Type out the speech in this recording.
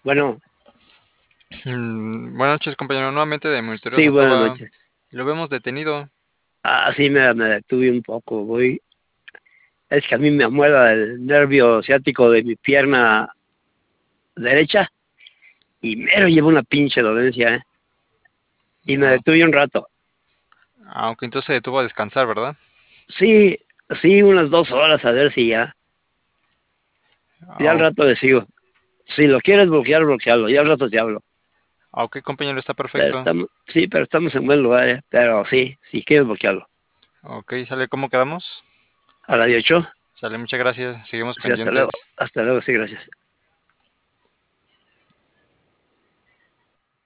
Bueno, Buenas noches, compañero. Nuevamente de Monitoreos sí, buenas Arroba. noches. Lo vemos detenido. Sí, me detuve un poco, Es que a mí me amuela el nervio ciático de mi pierna derecha y mero llevo una pinche dolencia, ¿eh? Y me Ah, detuve un rato. aunque entonces se detuvo a descansar, ¿verdad? Sí, sí, unas 2 horas a ver si ya. Ya al Ah, rato le sigo. Si lo quieres bloquear, bloquearlo. Ya al rato te hablo. ok, compañero, está Pero perfecto. estamos en buen lugar, ¿eh? Pero sí, si quieres bloquearlo. Ok, sale, ¿cómo quedamos? A la 18. Sale, muchas gracias. Seguimos Sí, hasta luego. pendientes. Hasta luego, sí, gracias.